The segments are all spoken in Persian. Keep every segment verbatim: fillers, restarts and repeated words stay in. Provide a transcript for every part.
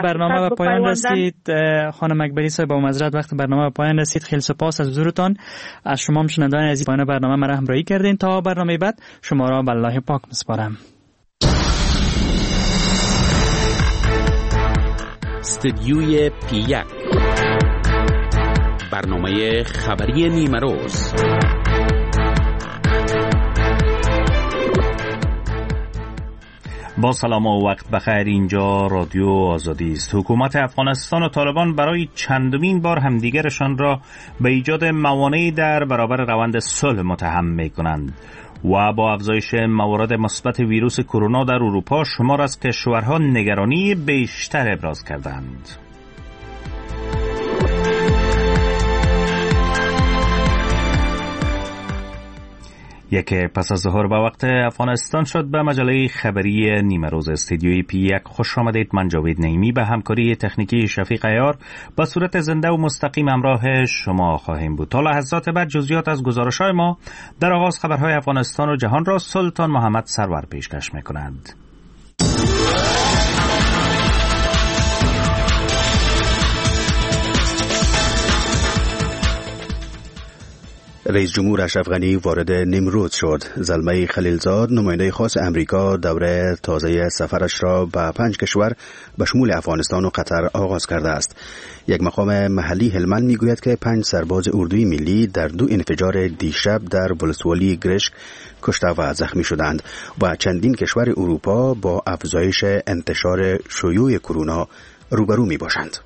برنامه به پایان رسید. خانم اکبری صاحب با معذرت وقت برنامه به پایان رسید. خیلی سپاس از حضورتان. از شما هم شنوندگان عزیز پایان برنامه مرا همراهی کردین. تا برنامه بعد شما را به الله پاک میسپارم. استدیوی پی یک، برنامه خبری نیمه روز. با سلام و وقت بخیر. اینجا رادیو آزادی است. حکومت افغانستان و طالبان برای چندمین بار همدیگرشان را به ایجاد موانعی در برابر روند صلح متهم می‌کنند و با افزایش موارد مثبت ویروس کرونا در اروپا شمار از کشورها نگرانی بیشتر ابراز کردند. یک پس از ظهر به وقت افغانستان شد. به مجله خبری نیمه روز استدیوی پی یک خوش آمدید. من جاوید نعیمی به همکاری تکنیکی شفیق عیار به صورت زنده و مستقیم همراه شما خواهیم بود. تا لحظات بعد جزئیات از گزارش‌های ما در آغاز خبرهای افغانستان و جهان را سلطان محمد سرور پیشکش می‌کند. رئیس جمهور اشرف غنی وارد نیمروز شد. زلمه خلیلزاد نماینده خاص امریکا دوره تازه سفرش را به پنج کشور به شمول افغانستان و قطر آغاز کرده است. یک مقام محلی هلمند میگوید که پنج سرباز اردوی ملی در دو انفجار دیشب در ولسوالی گرشک کشته و زخمی شدند و چندین کشور اروپا با افزایش انتشار شیوع کرونا روبرو می باشند.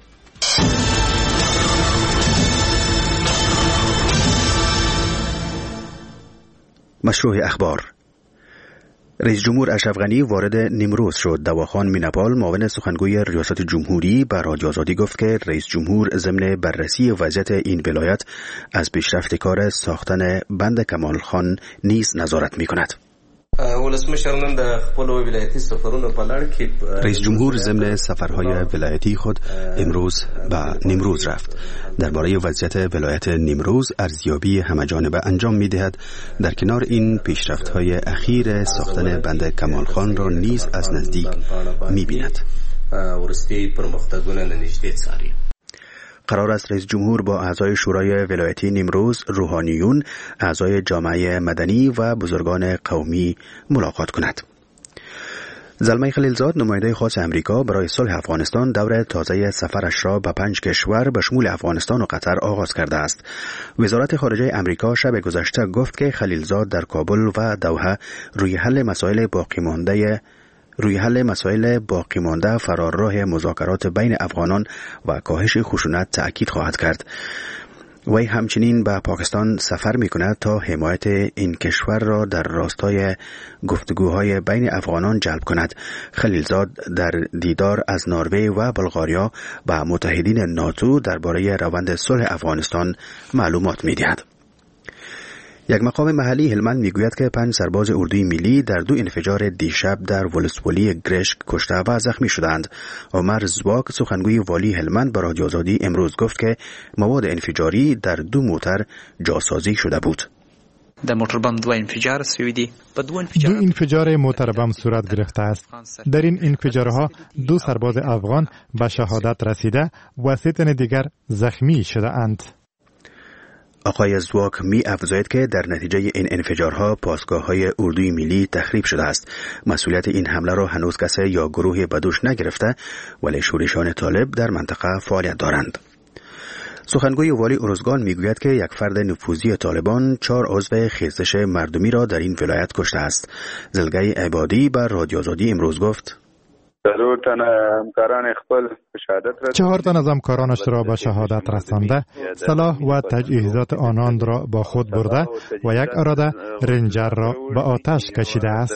مشروع اخبار. رئیس جمهور اشرف غنی وارد نیمروز شد. دواخان میناپال معاون سخنگوی ریاست جمهوری به رادیو آزادی گفت که رئیس جمهور ضمن بررسی وضعیت این ولایت از پیشرفت کار ساختن بند کمال خان نیز نظارت می‌کند. رئیس جمهور ضمن سفرهای ولایتی خود امروز به نیمروز رفت. درباره وضعیت ولایت نیمروز ارزیابی همه‌جانبه انجام می‌دهد. در کنار این پیشرفت‌های اخیر ساختن بند کمال خان را نیز از نزدیک می‌بیند. قرار است رئیس جمهور با اعضای شورای ولایتی نیمروز، روحانیون، اعضای جامعه مدنی و بزرگان قومی ملاقات کند. زلمه خلیلزاد نماینده خاص امریکا برای صلح افغانستان دور تازه سفرش را به پنج کشور به شمول افغانستان و قطر آغاز کرده است. وزارت خارجه امریکا شب گذشته گفت که خلیلزاد در کابل و دوحه روی حل مسائل باقی مانده روی حل مسائل باقی مانده فرارراه مذاکرات بین افغانان و کاهش خشونت تأکید خواهد کرد. وی همچنین به پاکستان سفر می‌کند تا حمایت این کشور را در راستای گفتگوهای بین افغانان جلب کند. خلیلزاد در دیدار از نروژ و بلغاریا به متحدین ناتو درباره روند صلح افغانستان معلومات می‌دهد. یک مقام محلی هلمند میگوید که پنج سرباز اردوی ملی در دو انفجار دیشب در ولسوالی گرشک کشته و زخمی شدند. عمر زواک سخنگوی والی هلمند به رادیو آزادی امروز گفت که مواد انفجاری در دو موتر جاسازی شده بود. در موتر بم دو انفجار سویدی دو انفجار موتر بم صورت گرفته است. در این انفجارها دو سرباز افغان به شهادت رسیده و سه تن دیگر زخمی شده اند. آقای زواک می افزاید که در نتیجه این انفجارها پاسگاه‌های اردوی ملی تخریب شده است. مسئولیت این حمله را هنوز کسی یا گروهی به دوش نگرفته، ولی شورشیان طالب در منطقه فعالیت دارند. سخنگوی والی ارزگان میگوید که یک فرد نفوذی طالبان چهار عضو خیزش مردمی را در این ولایت کشته است. زلگی عبادی بر رادیو آزادی امروز گفت چهار تن از همکارانش را به شهادت رسانده، سلاح و تجهیزات آنان را با خود برده و یک اراده رنجر را به آتش کشیده است.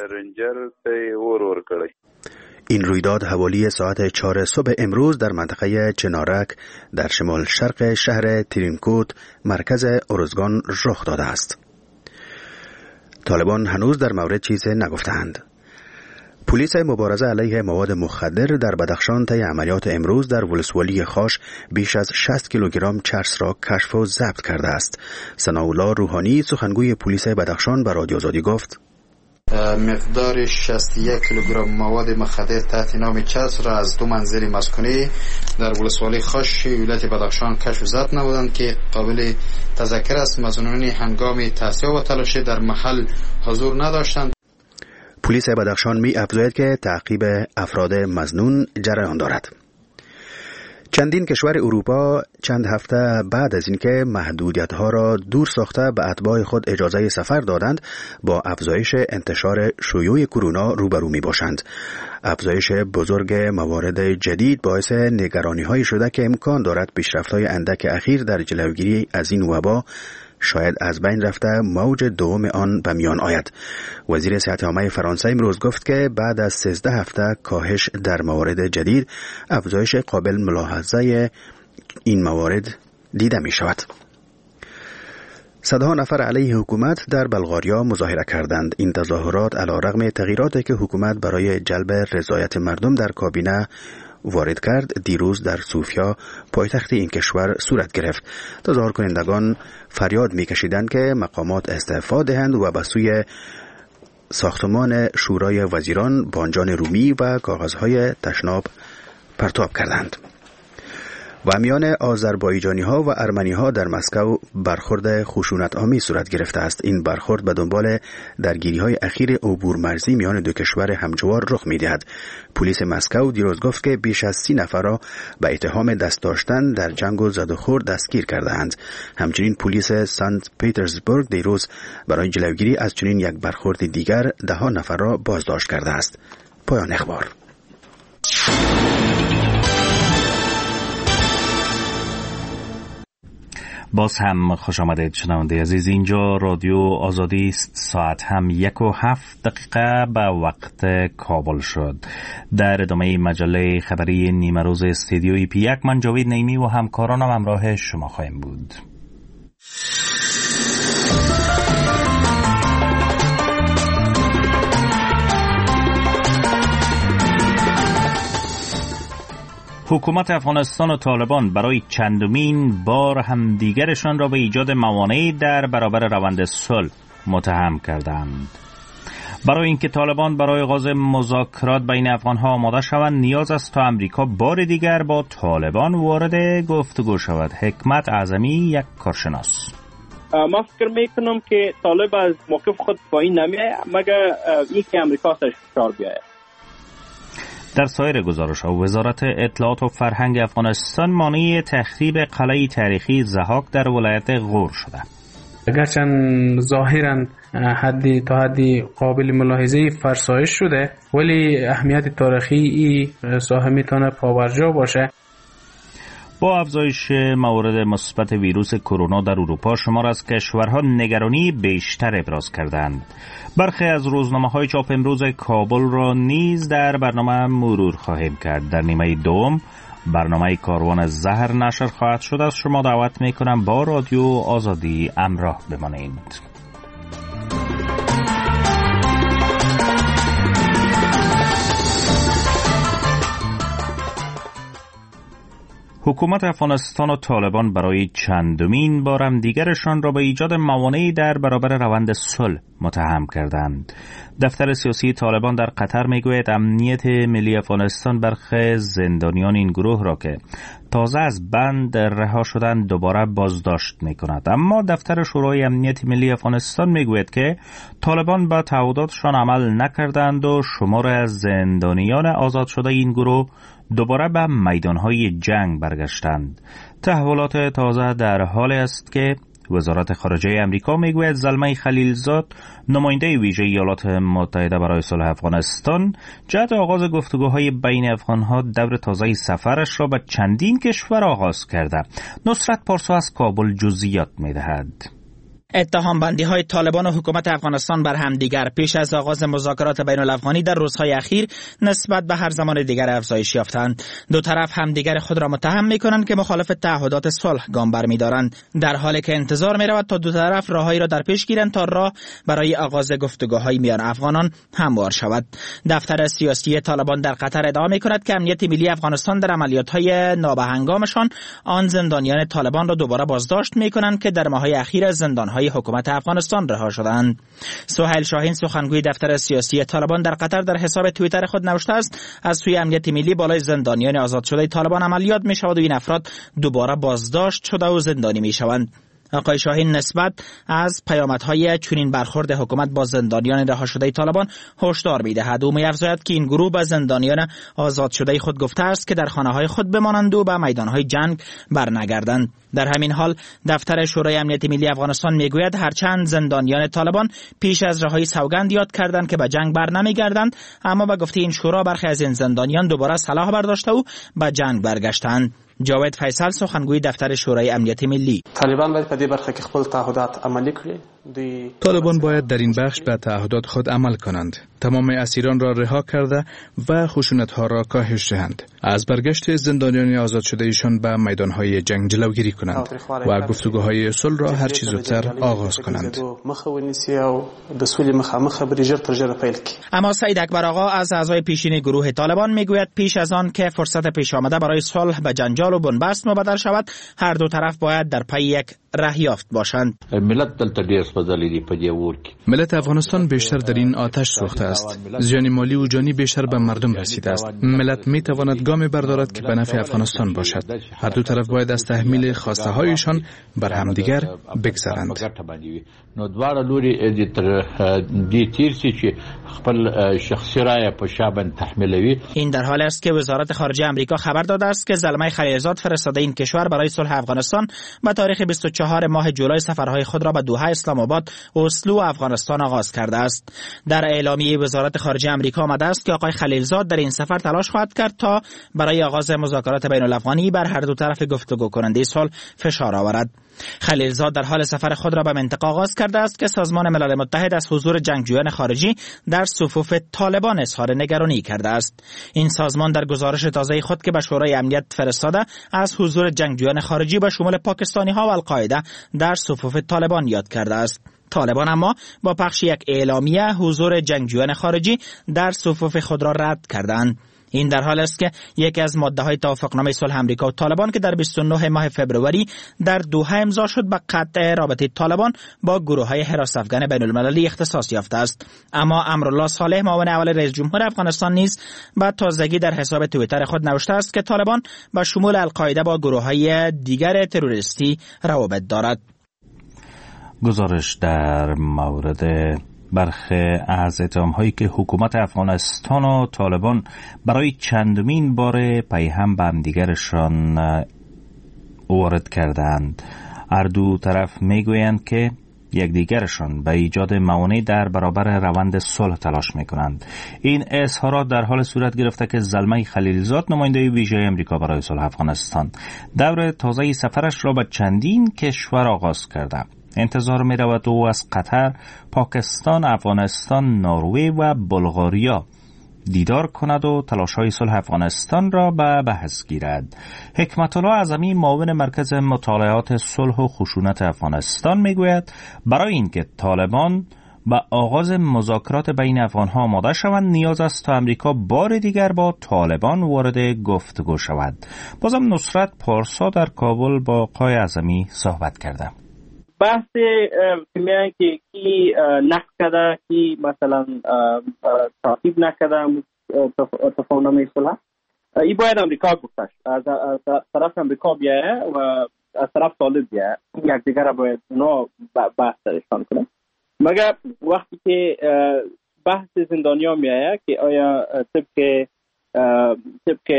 این رویداد حوالی ساعت چهار صبح امروز در منطقه چنارک در شمال شرق شهر ترینکوت مرکز ارزگان رخ داده است. طالبان هنوز در مورد چیزی نگفتند. پلیس مبارزه علیه مواد مخدر در بدخشان طی عملیات امروز در ولسوالی خاش بیش از شصت کیلوگرم چرس را کشف و ضبط کرده است. ثناءالله روحانی سخنگوی پلیس بدخشان به رادیو آزادی گفت: مقدار شصت و یک کیلوگرم مواد مخدر تحت نام چسب را از دو منزل مسکونی در ولسوالی خاش ولایت بدخشان کشف و ضبط نمودند که قابل تذکر است مظنونین هنگام تحصیل و تلاشی در محل حضور نداشتند. پلیس بدخشان می افزاید که تعقیب افراد مظنون جریان دارد. چندین کشور اروپا چند هفته بعد از اینکه محدودیت‌ها را دور ساخته به اتباع خود اجازه سفر دادند، با افزایش انتشار شیوع کرونا روبرو می‌باشند. افزایش بزرگ موارد جدید باعث نگرانی‌هایی شده که امکان دارد پیشرفت‌های اندک اخیر در جلوگیری از این وبا شاید از بین رفته موج دوم آن به میان آید. وزیر صحت عامه فرانسه امروز گفت که بعد از سیزده هفته کاهش در موارد جدید، افزایش قابل ملاحظه این موارد دیده می شود. صدها نفر علیه حکومت در بلغاریا مظاهره کردند. این تظاهرات علیرغم تغییراتی که حکومت برای جلب رضایت مردم در کابینه وارد کرد، دیروز در سوفیا پایتخت این کشور صورت گرفت. تظاهر کنندگان فریاد می‌کشیدند که مقامات استعفا دهند و به سوی ساختمان شورای وزیران بانجان رومی و کاغذهای تشناب پرتاب کردند. و میان آذربایجانی ها و ارمنی ها در مسکو برخورد خشونت آمیز صورت گرفته است. این برخورد به دنبال درگیری های اخیر عبور مرزی میان دو کشور همجوار رخ می دهد. پلیس مسکو دیروز گفت که بیش از سی نفر را به اتهام دست داشتن در جنگ و زد و خورد دستگیر کرده اند. همچنین پلیس سنت پیترزبورگ دیروز برای جلوگیری از چنین یک برخورد دیگر ده ها نفر را بازداشت کرده است. پایان اخبار. باز هم خوش آمدید شنونده عزیز. اینجا رادیو آزادی است. ساعت هم یک و هفت دقیقه به وقت کابل شد. در ادامه مجله خبری نیمه روز استدیوی پی یک، من جاوید نیمی و همکارانم همراه شما خواهیم بود. حکومت افغانستان و طالبان برای چندمین بار همدیگرشان را به ایجاد موانعی در برابر روند صلح متهم کردند. برای اینکه طالبان برای آغاز مذاکرات بین افغانها آماده شوند، نیاز است تا امریکا بار دیگر با طالبان وارد گفتگو شود. حکمت اعظمی، یک کارشناس: ما فکر میکنم که طالب از موقف خود پایین نمیاد مگر اینکه امریکا سرش فشار بیاید. در سایر گزارش‌ها، وزارت اطلاعات و فرهنگ افغانستان مانع تخریب قلعه تاریخی ضحاک در ولایت غور شده. اگرچند ظاهراً حدی تا حدی قابل ملاحظه فرسایش شده، ولی اهمیت تاریخی این ساحه میتونه پابرجا باشه. با افزایش موارد مثبت ویروس کرونا در اروپا، شمار از کشورها نگرانی بیشتر ابراز کردند. برخی از روزنامه‌های چاپ امروز کابل را نیز در برنامه مرور خواهیم کرد. در نیمه دوم برنامه کاروان زهر نشر خواهد شد. از شما دعوت می‌کنم با رادیو آزادی همراه بمانید. حکومت افغانستان و طالبان برای چندمین بار هم دیگرشان را به ایجاد موانعی در برابر روند صلح متهم کردند. دفتر سیاسی طالبان در قطر میگوید امنیت ملی افغانستان برخی زندانیان این گروه را که تازه از بند رها شدند دوباره بازداشت میکند. اما دفتر شورای امنیت ملی افغانستان میگوید که طالبان به تعهداتشان عمل نکردند و شمار از زندانیان آزاد شده این گروه دوباره به میدانهای جنگ برگشتند. تحولات تازه در حال است که وزارت خارجه امریکا میگوید زلمه خلیلزاد، نماینده ویژه ایالات متحده برای صلح افغانستان، جهت آغاز گفتگوهای بین افغانها دور تازه سفرش را به چندین کشور آغاز کرده. نصرت پارسا از کابل جزئیات میدهد. اتهام بندی های طالبان و حکومت افغانستان بر همدیگر پیش از آغاز مذاکرات بین الافغانی در روزهای اخیر نسبت به هر زمان دیگر افزایش یافتند. دو طرف همدیگر خود را متهم می‌کنند که مخالف تعهدات صلح گام برمی‌دارند، در حالی که انتظار می‌رود تا دو طرف راههایی را در پیش گیرند تا راه برای آغاز گفتگوهای میان افغانان هموار شود. دفتر سیاسی طالبان در قطر ادعا می‌کند که امنیت ملی افغانستان در عملیات‌های نابهنگامشان آن زندانیان طالبان را دوباره بازداشت می‌کنند که در ماه‌های اخیر زندان‌های های حکومت افغانستان رها شدند. سهیل شاهین سخنگوی دفتر سیاسی طالبان در قطر در حساب توییتر خود نوشته است از سوی امنیت ملی بالای زندانیان آزاد شده طالبان عملیات می شود و این افراد دوباره بازداشت شده و زندانی می شوند. آقای شاهین نسبت از پیامدهای چنین برخورد حکومت با زندانیان رها شده طالبان هشدار می‌دهد و می‌افزاید که این گروه به زندانیان آزاد شده خود گفته است که در خانه‌های خود بمانند و به میدان‌های جنگ برنگردند. در همین حال دفتر شورای امنیت ملی افغانستان میگوید هرچند زندانیان طالبان پیش از رهایی سوگند یاد کردند که به جنگ برنمیگردند، اما به گفته این شورا برخی از این زندانیان دوباره سلاح برداشته و به جنگ برگشتند. جاوید فیصل سخنگوی دفتر شورای امنیت ملی: طالبان باید په دې برخه کې خپل تعهدات عملی کړي. طالبان باید در این بخش به تعهدات خود عمل کنند. تمام اسیران را رها کرده و خشونت‌ها را کاهش دهند. از برگشت زندانیان آزاد شده ایشان به میدان‌های جنگ جلوگیری کنند و گفتگوهای صلح را هر چه زودتر آغاز کنند. اما سعید اکبر آقا از اعضای پیشین گروه طالبان میگوید پیش از آن که فرصت پیش آمده برای صلح به جنجال و بنبست مبدل شود، هر دو طرف باید در پی یک راه یافت باشند. ملت افغانستان بیشتر در این آتش سوخته است. زیان مالی و جانی بیشتر به مردم رسیده است. ملت می تواند گامی بردارد که به نفع افغانستان باشد. هر دو طرف باید از تحمیل خواسته هایشان بر همدیگر بگذرند. نو دواړه لوري تر دې تیر سي چې خپل شخصي رای په شابن تحمیلوي. این در حال است که وزارت خارجه آمریکا خبر داده است که زلمه خلیلزاد فرستاده این کشور برای صلح افغانستان به تاریخ بیست و چهارم ماه جولای سفرهای خود را به دوحه، اسلام آباد، اسلو و افغانستان آغاز کرده است. در اعلامیه وزارت خارجه آمریکا آمده است که آقای خلیلزاد در این سفر تلاش خواهد کرد تا برای آغاز مذاکرات بین الافغانی بر هر دو طرف گفتگو کننده صلح فشار آورد. خلیلزاد در حال سفر خود را به منطقه آغاز کرده است که سازمان ملل متحد از حضور جنگجویان خارجی در صفوف طالبان اظهار نگرانی کرده است. این سازمان در گزارش تازه خود که به شورای امنیت فرستاده از حضور جنگجویان خارجی به شمول پاکستانی ها و القاعده در صفوف طالبان یاد کرده است. طالبان اما با پخش یک اعلامیه حضور جنگجویان خارجی در صفوف خود را رد کردند. این در حال است که یکی از ماده‌های توافقنامه صلح آمریکا و طالبان که در بیست و نه ماه فوریه در دوحه امضا شد به قطع رابطه طالبان با گروه‌های حراس افغان بین‌المللی اختصاص یافته است. اما امرالله صالح معاون اول رئیس جمهور افغانستان نیز به تازگی در حساب توییتر خود نوشته است که طالبان به شمول القاعده با گروه‌های دیگر تروریستی روابط دارد. گزارش در مورد برخی از اتهام‌هایی که حکومت افغانستان و طالبان برای چندمین بار پیهم به همدیگرشان وارد کردند. هر دو طرف میگویند که یکدیگرشان به ایجاد موانع در برابر روند صلح تلاش میکنند. این اظهارات در حال صورت گرفته که زلمه خلیلزاد نماینده ویژه آمریکا برای صلح افغانستان دور تازه سفرش را به چندین کشور آغاز کرده. انتظار می رود او از قطر، پاکستان، افغانستان، نروژ و بلغاریا دیدار کند و تلاش‌های صلح افغانستان را به بحث گیرد. حکمت الله اعظمی معاون مرکز مطالعات صلح و خشونت افغانستان میگوید برای اینکه طالبان به آغاز مذاکرات بین افغان‌ها آماده شوند نیاز است تا آمریکا بار دیگر با طالبان وارد گفتگو شود. بازم نصرت پارسا در کابل با آقای اعظمی صحبت کرده. بحث میگن که کی نقد کرده کی مثلا تعقیب نکرده تفاهم صلح، این باید امریکا گفتش، از طرف امریکا بیایه و از طرف طالب بیایه، یک دیگر را باید اونا بحث درشان کنه. مگر وقتی که بحث زندانیا میایه که آیا طبق طبق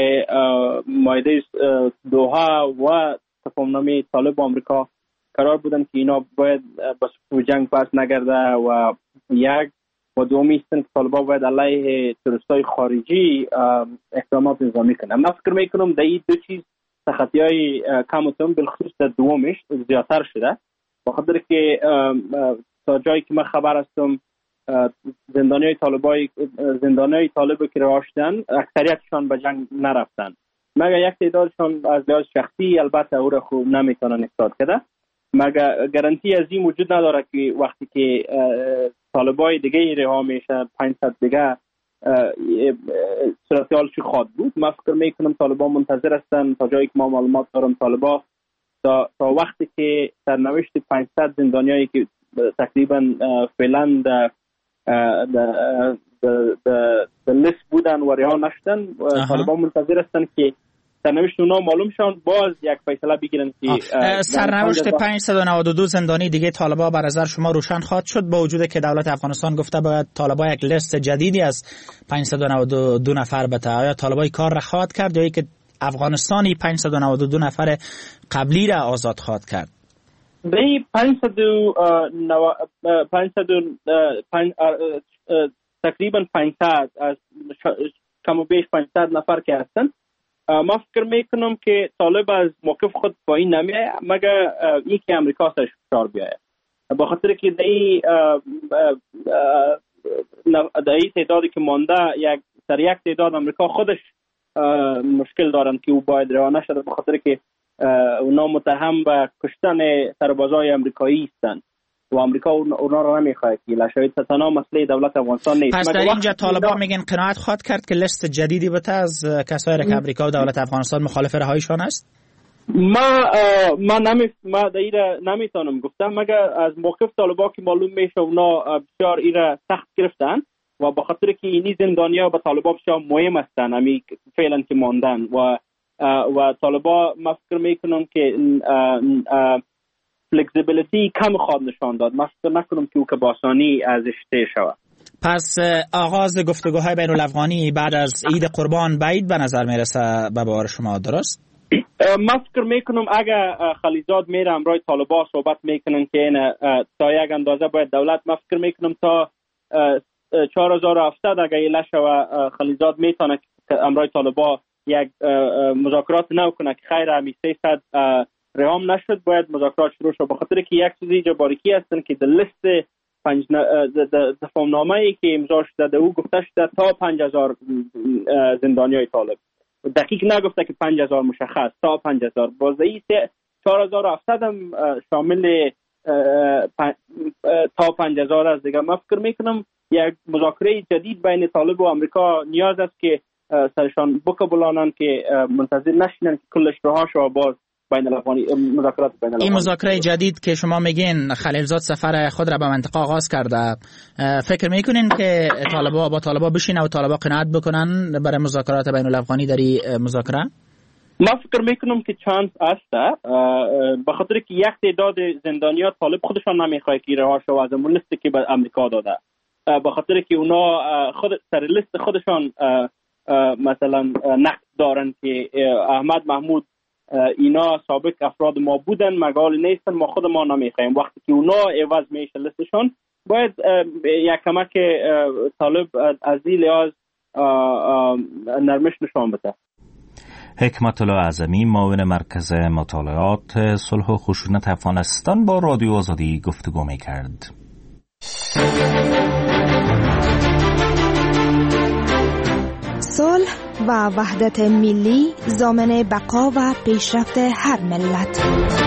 مایده دوحه و تفاهمنامه طالب و امریکا قرار بودن که اینا باید با صفوف جنگ پس نگرده و یک و دومی هستن که طالبا باید علیه تروریستای خارجی اقدامات نظامی کنن. من فکر میکنم در این دو چیز سختی های کم و کم بالخصوص در دومش زیادتر شده، بخاطر که تا جایی که من خبر هستم زندانیای طالبای زندانیای طالب که رها شدن اکثریتشان به جنگ نرفتن، مگر یک تعدادشان از لحاظ شخصی البته او را خوب نمیتونن اثبات کنه. مگر گارانتی از این وجود نداره که وقتی که طالبای دیگه رها میشن پانصد دیگه صورتحال چی خواهد بود. من فکر میکنم طالبان منتظر هستن تا جایی که ما معلومات دارم طالبا تا تا وقتی که سرنوشت پانصد زندانیایی که تقریبا فعلا در در لیست بودن و رها نشدن، طالبان منتظر هستند که سرنوشت اونا معلوم شون باز یک فیصله بگیرن که سرنوشت پانصد و نود و دو زندانی دیگه طالبان بر نظر شما روشن خواهد شد، با وجود که دولت افغانستان گفته باید طالبان یک لیست جدیدی از پانصد و نود و دو نفر بده. آیا طالبان کار را خواهد کرد یا که افغانستانی پانصد و نود و دو نفر قبلی را آزاد خواهد کرد؟ به پانصد و تقریبا پانصد از کم و بیش پانصد نفر که هستن، ما فکر میکنم که طالب از موقف خود پایین نمیه مگر این که امریکا سرش فشار بیاید، با خاطر که دایی دایی تعدادی که مانده یک سر یک تعداد امریکا خودش مشکل دارن که او باید رها نشده، با خاطر که اونا متهم به کشتن سربازای امریکایی هستند و امریکا اونا را نمیخواد که لشاید تنها مسئله دولت افغانستان نیست. پس در اینجا طالبان میگن قناعت خواهد کرد که لیست جدیدی بده از کسایی که امریکا و دولت افغانستان مخالف رهاییشان است؟ ما ما نمی ما دایره نمیتونم گفتم مگر از موقف طالبان که معلوم میشه اونا بسیار ایره سخت گرفتن و با خاطر که اینی زندانیا به طالبان بسیار مهم هستن همی فعلا که ماندن و و طالبان ما فکر میکنم که فلکسیبیلیتی کم خواب نشان داد. من فکر نکنم که او که باسانی ازش طی شود. پس آغاز گفتگوهای بین الافغانی بعد از عید قربان بعید به نظر میرسه به باور شما، درست؟ من فکر میکنم اگر خلیزاد میره امرای طالبان صحبت میکنن که این تا یک اندازه باید دولت، من فکر میکنم تا چهار هزار و هفتصد اگر ایله شوه خلیزاد میتونه که امرای طالبان یک مذاکرات نو کنه که خیر همی سیصد رهام نشد باید مذاکرات شروع شد، بخاطر که یک چیزی جبارکی هستن که در لیست پنج تفاهمنامه ای که امضا شده او گفته شده تا پنج هزار زندانیای طالب، دقیق نگفته که پنج هزار مشخص، تا پنج هزار بازدهی چهار هزار و هفتصد هم شامل تا پنج هزار از دیگه. من فکر میکنم یک مذاکره جدید بین طالب و امریکا نیاز است که سرشان بقبولانن که منتظر نشینن که کلش رها شود باز بین الافغانی مذاکرات بین الافغانی. این مذاکره جدید که شما میگین خلیلزاد سفر خود را به منطقه آغاز کرده، فکر میکنین که طالبا با طالبا بشینه و طالبا قناعت بکنن برای مذاکرات بین الافغانی در این مذاکره؟ من فکر میکنم که چانس است، به خاطر که یک تعداد زندانیان طالب خودشان نمیخواد که رها شود از اون لیستی که به امریکا داده، به خاطر که اونا خود سر لیست خودشان مثلا نقد دارن که احمد محمود اینا سابق افراد ما بودن مگال نیستن، ما خود ما نمیخوایم. وقتی که اونا عوض میشه لیستشون باید یک کمک طالب از این لحاظ نرمش نشان بده. حکمت الله اعظمی معاون مرکز مطالعات صلح و خشونت افغانستان با رادیو آزادی گفتگو میکرد. صلح و وحدت ملی ضامن بقا و پیشرفت هر ملت.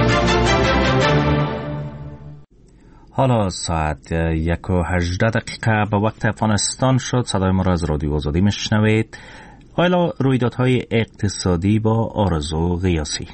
حالا ساعت یک و هجده دقیقه به وقت افغانستان شد. صدای ما را از رادیو آزادی میشنوید. حالا رویدادهای اقتصادی با آرزو غیاسی.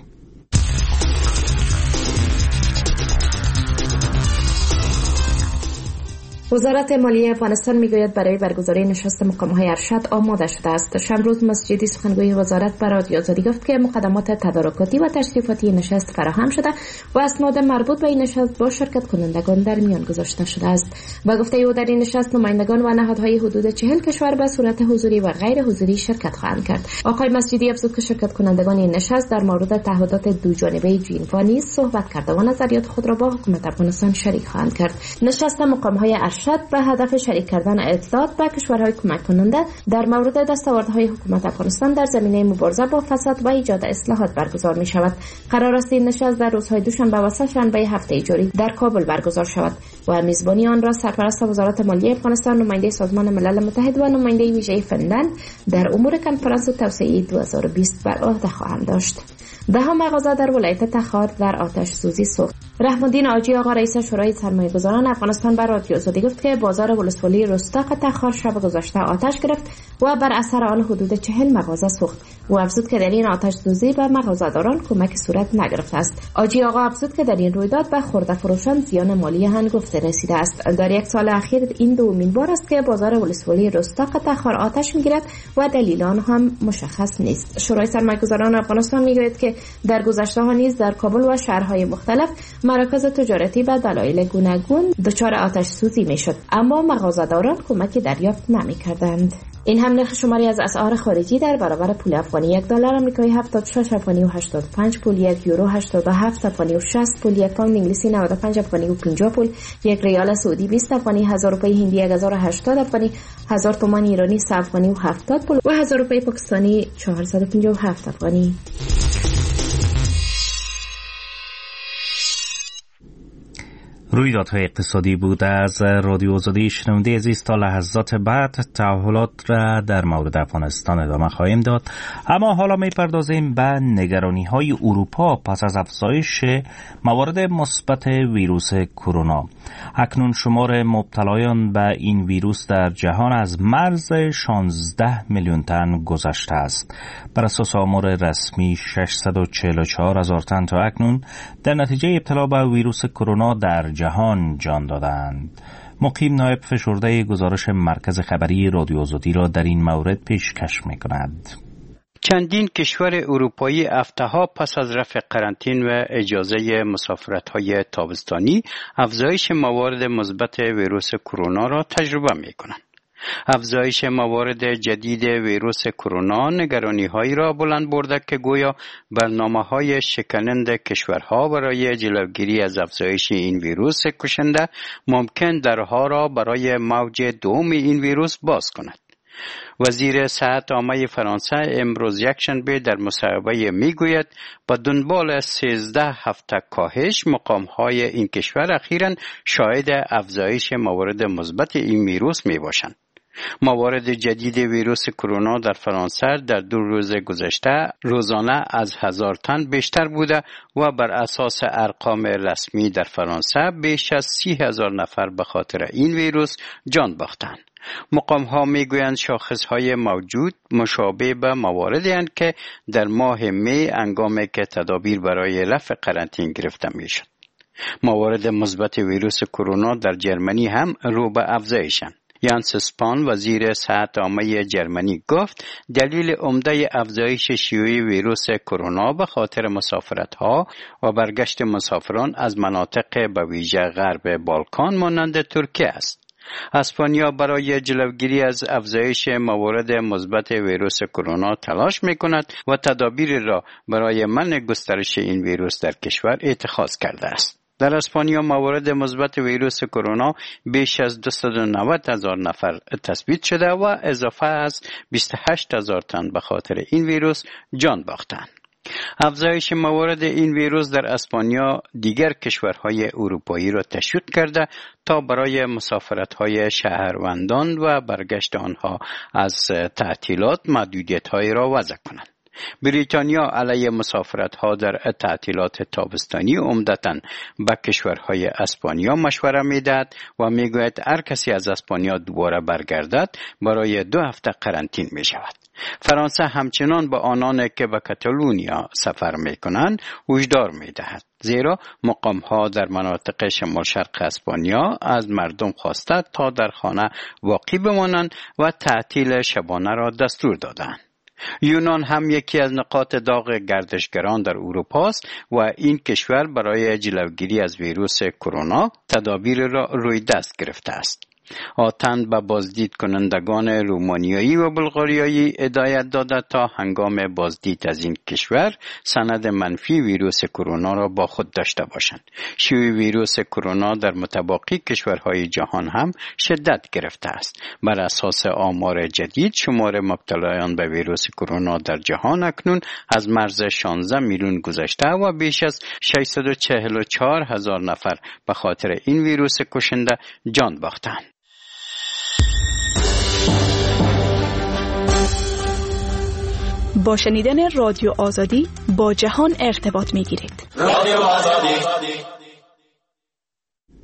وزارت مالیه افغانستان میگوید برای برگزاری نشست مقام‌های ارشد آماده شده است. شمروز مسجدی سخنگوی وزارت به رادیو آزادی گفت که مقدمات تدارکاتی و تشریفاتی نشست فراهم شده و اسناد مربوط به این نشست با شرکت کنندگان در میان گذاشته شده است. با گفته او در این نشست نمایندگان و نهادهای حدود چهل کشور به صورت حضوری و غیر حضوری شرکت خواهند کرد. آقای مسجدی افزود که شرکت کنندگان این نشست در مورد تعهدات دو جانبه جنوا نیز صحبت کرده و نظریات خود را با حکومت افغانستان شریک خواهند کرد. نشست مقام‌های ارشد به هدف شریک کردن اطلاعات با کشورهای کمک کننده در مورد دستاوردهای حکومت افغانستان در زمینه مبارزه با فساد و ایجاد اصلاحات برگزار می شود. قرار است این نشست در روزهای دوشنبه و سه‌شنبه هفته جاری در کابل برگزار شود و میزبانی آن را سرپرست وزارت مالیه افغانستان، نماینده سازمان ملل متحد و نماینده ویژه فنلند در امور کنفرانس توسعه دو هزار و بیست بر عهده خواهند داشت. دهم مغازه در ولایت تخار در آتش سوزی سوخت. رحم‌الدین آجی آقا رئیس شورای سرمایه‌گذاران افغانستان بر رادیو آزادی گفت که بازار ولسوالی رستاق تخار شب گذشته آتش گرفت و بر اثر آن حدود چهل مغازه سوخت. او افزود که در این آتش سوزی به مغازه‌داران کمک صورت نگرفته است. آجی آقا افزود که در این رویداد به خرده فروشان زیان مالی هنگفته رسیده است. در یک سال اخیر این دومین بار است که بازار ولسوالی رستا قطع‌خوار آتش می‌گیرد و دلیل آن هم مشخص نیست. شورای سرمایه‌گذاران افغانستان می‌گوید که در گذشته‌ها نیز در کابل و شهرهای مختلف مراکز تجارتی به دلایل گوناگون دچار آتش سوزی می‌شد، اما مغازه‌داران کمکی دریافت نمی‌کردند. این هم نرخ شماری از اسعار خارجی در برابر پول افغانی: یک دلار آمریکایی هفتاد و شش افغانی و هشتاد و پنج پول، یک یورو هشتاد و هفت افغانی و شصت پول، یک پوند انگلیسی نود و پنج افغانی و پنجاه پول، یک ریال سعودی بیست افغانی، هزار روپیه هندی یک هزار و هشتاد افغانی، هزار تومان ایرانی سه افغانی و هفتاد پول و هزار روپیه پاکستانی چهارصد و پنجاه و هفت افغانی. رویدادهای اقتصادی بود از رادیو آزادی. شنونده عزیز، تا لحظات بعد تحولات را در مورد افغانستان ادامه خواهیم داد، اما حالا میپردازیم به نگرانی های اروپا پس از افزایش موارد مثبت ویروس کرونا. اکنون شمار مبتلایان به این ویروس در جهان از مرز شانزده میلیون تن گذشته است. بر اساس آمار رسمی ششصد و چهل و چهار هزار تن تا اکنون در نتیجه ابتلا به ویروس کرونا در جهان جان دادند. مقیم نایب فشرده گزارش مرکز خبری رادیو آزادی را در این مورد پیشکش می‌کند. چندین کشور اروپایی هفته‌ها پس از رفع قرنطین و اجازه مسافرت‌های تابستانی افزایش موارد مثبت ویروس کرونا را تجربه می‌کنند. افزایش موارد جدید ویروس کرونا نگرانی‌هایی را بلند برده که گویا برنامه‌های شکننده کشورها برای جلوگیری از افزایش این ویروس کشنده ممکن درها را برای موج دوم این ویروس باز کند. وزیر صحت عامه فرانسه امروز یکشنبه در مصاحبه میگوید با دنبال سیزده هفته کاهش مقام‌های این کشور اخیراً شاهد افزایش موارد مثبت این ویروس میباشند. موارد جدید ویروس کرونا در فرانسه در دو روز گذشته روزانه از هزار تن بیشتر بوده و بر اساس ارقام رسمی در فرانسه بیش از سی هزار نفر به خاطر این ویروس جان باختند. مقام ها می گویند شاخص های موجود مشابه به مواردی هستند که در ماه می هنگامی که تدابیر برای رفع قرنطینه گرفته می شد. موارد مثبت ویروس کرونا در جرمنی هم رو به افزایشند. یانس اسپان وزیر صحت عامه جرمنی گفت دلیل عمده افزایش شیوع ویروس کرونا به خاطر مسافرت‌ها و برگشت مسافران از مناطق به ویژه غرب بالکان مانند ترکیه است. اسپانیا برای جلوگیری از افزایش موارد مثبت ویروس کرونا تلاش می‌کند و تدابیر را برای منع گسترش این ویروس در کشور اتخاذ کرده است. در اسپانیا موارد مثبت ویروس کرونا بیش از دویست و نود هزار نفر تثبیت شده و اضافه از بیست و هشت هزار تن به خاطر این ویروس جان باختند. افزایش موارد این ویروس در اسپانیا دیگر کشورهای اروپایی را تشویق کرده تا برای مسافرت‌های شهروندان و برگشت آنها از تعطیلات محدودیت‌هایی را وضع کنند. بریتانیا علیه مسافرت‌ها در تعطیلات تابستانی عمدتاً به کشورهای اسپانیا مشوره می‌دهد و می‌گوید هر کسی از اسپانیا دوباره برگردد برای دو هفته قرنطینه می‌شود. فرانسه همچنان به آنان که به کاتالونیا سفر می‌کنند هشدار می‌دهد، زیرا مقام‌ها در مناطق شمال شرق اسپانیا از مردم خواسته تا در خانه واقع بمانند و تعطیل شبانه را دستور دادند. یونان هم یکی از نقاط داغ گردشگران در اروپا است و این کشور برای جلوگیری از ویروس کرونا تدابیر را روی دست گرفته است. آتن به بازدید کنندگان رومانیایی و بلغاریایی هدایت داده تا هنگام بازدید از این کشور سند منفی ویروس کرونا را با خود داشته باشند. شیوع ویروس کرونا در متباقی کشورهای جهان هم شدت گرفته است. بر اساس آمار جدید شمار مبتلایان به ویروس کرونا در جهان اکنون از مرز شانزده میلیون گذشته و بیش از ششصد و چهل و چهار هزار نفر به خاطر این ویروس کشنده جان باختند. با شنیدن رادیو آزادی با جهان ارتباط می گیرید. رادیو آزادی.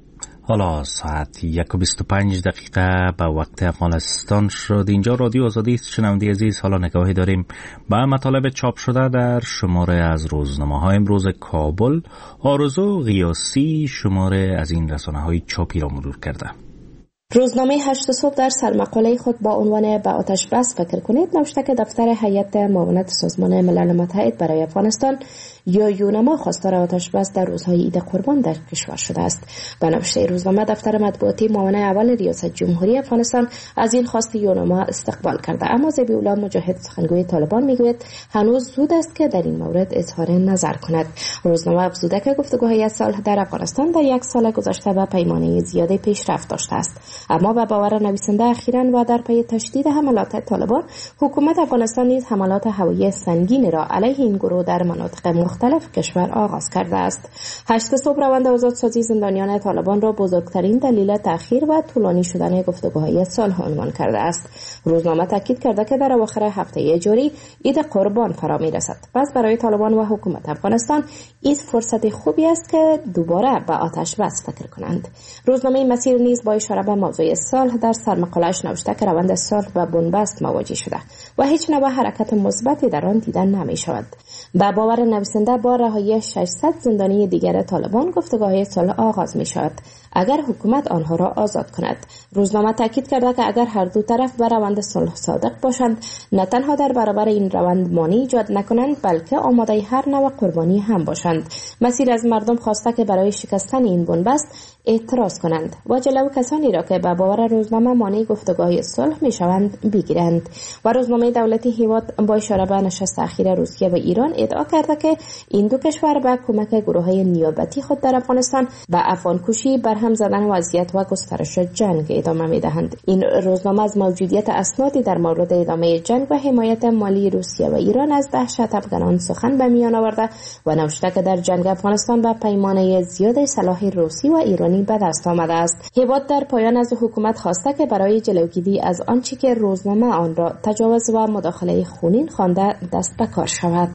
حالا ساعت یک و بیست و پنج دقیقه به وقت افغانستان شد. اینجا رادیو آزادی است. شنونده عزیز، حالا نگاهی داریم به مطالب چاپ شده در شماره از روزنامه های امروز کابل. آرزو غیاسی شماره از این رسانه های چاپی را مرور کرده. روزنامه هشت صبح در سرمقاله خود با عنوان به آتش بس فکر کنید نوشته که دفتر هیئت معاونت سازمان ملل متحد برای افغانستان یا یونما خواستار آتش بس در روزهای عید قربان در کشور شده است. به نوشته روزنامه دفتر مطبوعاتی معاون اول ریاست جمهوری افغانستان از این خواست یونما استقبال کرده، اما ذبیح‌الله مجاهد سخنگوی طالبان میگوید هنوز زود است که در این مورد اظهار نظر کند. روزنامه افزوده که گفتگوهای صلح در افغانستان در یک سال گذشته به پیمانه زیادی پیشرفت داشته است، اما به باور نویسنده اخیراً و در پی تشدید حملات طالبان، حکومت افغانستان نیز حملات هوایی سنگین را علیه این گروه در مناطق مختلف کشور آغاز کرده است. هشت صبح روند آزادسازی زندانیان طالبان را بزرگترین دلیل تأخیر و طولانی شدن گفتگوهای صلح عنوان کرده است. روزنامه تاکید کرده که در اواخر هفته جاری عید قربان فرا می‌رسد. پس برای طالبان و حکومت افغانستان عید فرصت خوبی است که دوباره به آتش بس فکر کنند. روزنامه مسیر نیز با اشاره به موضوع صلح در سرمقاله‌اش نوشته که روند صلح و بنبست مواجه شده و هیچ نوع حرکت مثبتی در آن دیده نمی‌شود. با باور نویسنده با رهایی ششصد زندانی دیگر طالبان گفتگوهای صلح آغاز می‌شود اگر حکومت آنها را آزاد کند. روزنامه تاکید کرده که اگر هر دو طرف به روند صلح صادق باشند، نه تنها در برابر این روند مانع ایجاد نکنند بلکه آماده هر نوع قربانی هم باشند. مسیر از مردم خواسته که برای شکستن این بنبست اعتراض کنند و جلو کسانی را که به باور روزنامه مانع گفتگوهای صلح میشوند بگیرند. و روزنامه دولتی هیواد با اشاره به نشست اخیر روسیه و ایران ادعا کرده که این دو کشور با کمک گروه‌های نیابتی خود در افغانستان به افغانکشی، برهم زدن وضعیت و گسترش جنگ ادامه میدهند. این روزنامه از موجودیت اسنادی در مورد ادامه جنگ و حمایت مالی روسیه و ایران از دهشت افغانان سخن به میان آورده و نوشته که در جنگ افغانستان به پیمانه زیاد سلاح روسی و ایرانی به دست آمده است. هیواد در پایان از حکومت خواسته که برای جلوگیری از آنچه که روزنامه آن را تجاوز و مداخله خونین خوانده دست به کار شود.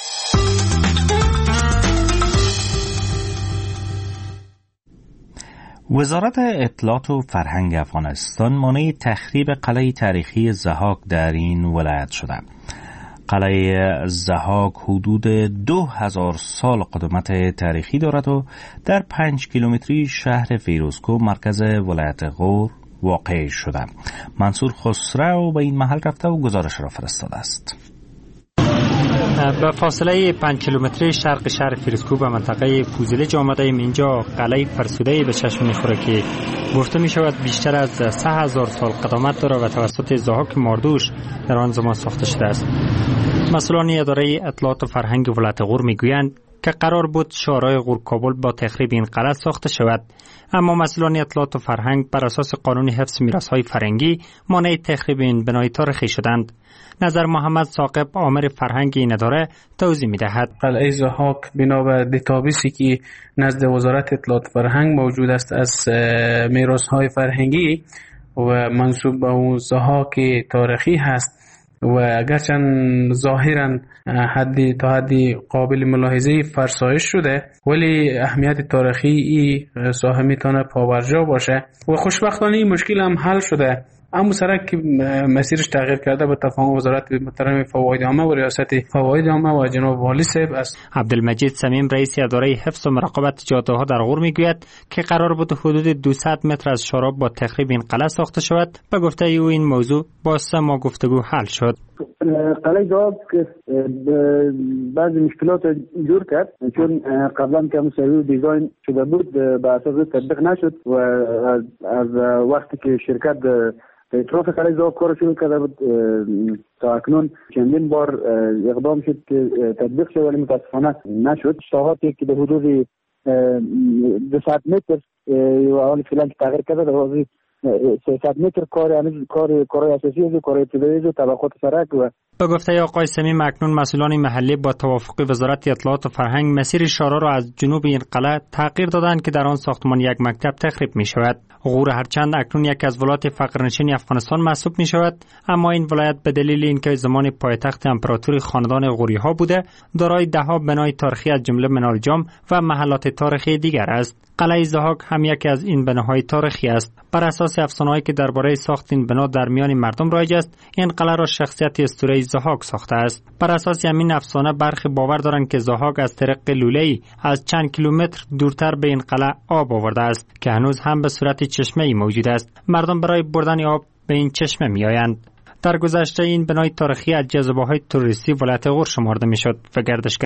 وزارت اطلاعات و فرهنگ افغانستان مانع تخریب قلعه تاریخی ضحاک در این ولایت شده. قلعه ضحاک حدود دو هزار سال قدمت تاریخی دارد و در پنج کیلومتری شهر فیروزکوه مرکز ولایت غور واقع شده. منصور خسرو به این محل رفته و گزارش را فرستاده است. به فاصله پنج کیلومتری شرق شهر فیروزکوه به منطقه فوزیلج آمده ایم. اینجا قلعه فرسوده به چشم می‌خوره که گفته می شود بیشتر از سه هزار سال قدامت دارد و توسط ضحاک ماردوش در آن زمان ساخته شده است. مسئولان اداره اطلاعات و فرهنگ ولایت غور میگویند که قرار بود شورای غور کابل با تخریب این قلعه ساخته شود، اما مسئولان اطلاعات و فرهنگ بر اساس قانون حفظ میراث‌های فرهنگی مانع تخریب این بنای تاریخی شدند. نظر محمد ثاقب عامل فرهنگ این اداره توضیح می‌دهد. قلعه ضحاک بنا به دیتابیسی که نزد وزارت اطلاعات و فرهنگ موجود است از میراث‌های فرهنگی و منسوب به اون ضحاک تاریخی هست و اگرچند ظاهراً حدی تا حدی قابل ملاحظه فرسایش شده، ولی اهمیت تاریخی ای ساحه میتونه پابرجا باشه و خوشبختانه این مشکل هم حل شده. اما سرک که مسیرش تغییر کرده به تفاهم وزارت محترم فواید عامه و ریاست فواید عامه و جناب والی صاحب است. عبدالمجید صمیم رئیس اداره حفظ و مراقبت جاده‌ها در غور میگوید که قرار بود حدود دویست متر از شراب با تخریب این قلعه ساخته شود. به گفته او این موضوع با سه ماه گفتگو حل شد. قلعه ضحاک بعضی مشکلات جور کرد چون قبلا که مسئله دیزاین شده بود به اساس تطبیق نشد و از وقتی که شرکت اطراف قلعه ضحاک کار شروع کرده بود تا اکنون چندین بار اقدام شد که تطبیق شد ولی متاسفانه نشد. ساحاتی که به حدود دویست متر و حال فعلا تغییر کرده در حدود سیصد متر کار کار کارهای اساسی از کار ابتدایی از طبقات سرک و به گفته آقای سمیم، اکنون مسئولان محلی با توافق وزارت اطلاعات و فرهنگ مسیر شارع را از جنوب این قلعه تغییر دادند که در آن ساختمان یک مکتب تخریب می شود. غور هرچند اکنون یک از ولایات فقرنشین افغانستان محسوب می شود، اما این ولایت به دلیل اینکه زمان پایتخت امپراتوری خاندان غوری ها بوده، دارای ده ها بنای تاریخی از جمله منار جام و محلات تاریخی دیگر است. قلعه ضحاک هم یکی از این بناهای تاریخی است. بر اساس افسانه‌هایی که درباره ساخت این بنا در میان مردم رایج است، این قلعه را شخصیت اسطوره‌ای ضحاک ساخته است. بر اساس همین افسانه برخی باور دارند که ضحاک از طریق لوله‌ای از چند کیلومتر دورتر به این قلعه آب آورده است که هنوز هم به صورت چشمه‌ای موجود است. مردم برای بردن آب به این چشمه می‌آیند. در گذشته این بنای تاریخی از جذابه‌های توریستی ولایت غور شمرده می‌شد و گردشگران